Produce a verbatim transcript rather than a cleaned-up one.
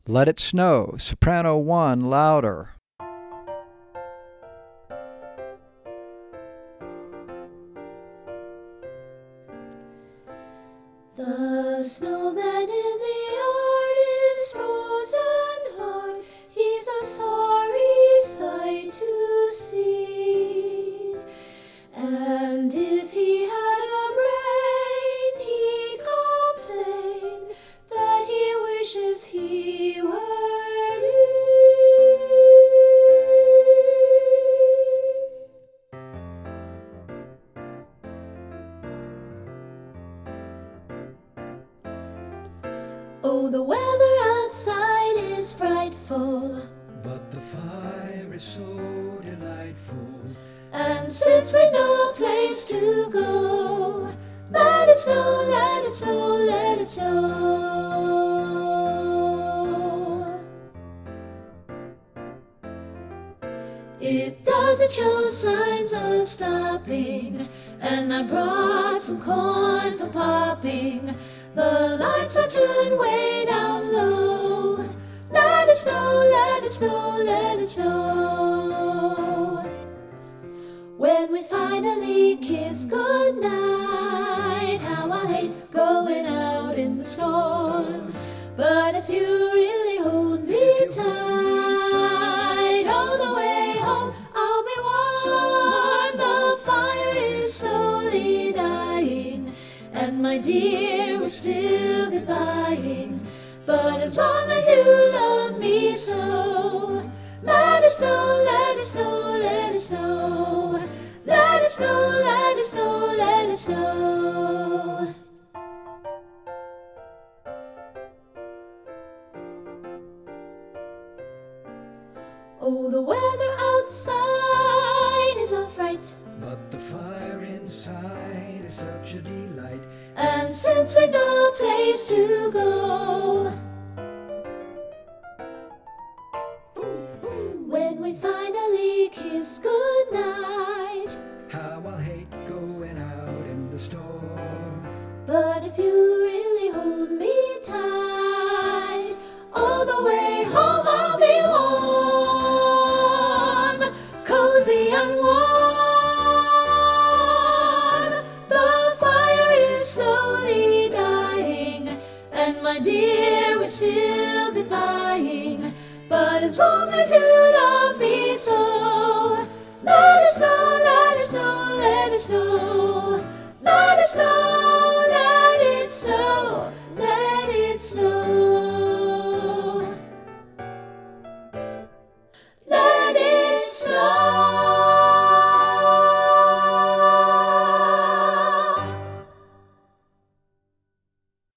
Let It Snow, soprano one, louder. The snowman in the yard is frozen hard. He's a sorry sight to see. And if he had a brain, he'd complain that he wishes he were me. Oh, the weather outside is frightful, but the fire is so delightful. and since we've no place to go, let it snow, let it snow, let it snow. It doesn't show signs of stopping, and I brought some corn for popping. The lights are turned way down low. Let it snow, let it snow, let it snow. When we finally kiss goodnight, how I hate going out in the storm. But if you really hold me tight, all the way home I'll be warm. The fire is slowly dying, and my dear, we're still goodbying. But as long as you love me so, let it snow, let it snow, let it snow. Let it snow, let it snow, let it snow. Oh, the weather outside is a fright, But the fire inside is such a delight. and since we've no place to go, when we finally kiss goodnight, How I'll hate going out in the storm. but if you really hold me tight, all the way home I'll be warm, cozy and warm. The fire is slowly dying, and my dear, we're still goodbying. But as long as you love me so, let it snow, let it snow, let it snow. Let it snow, let it snow, let it snow. Let it snow.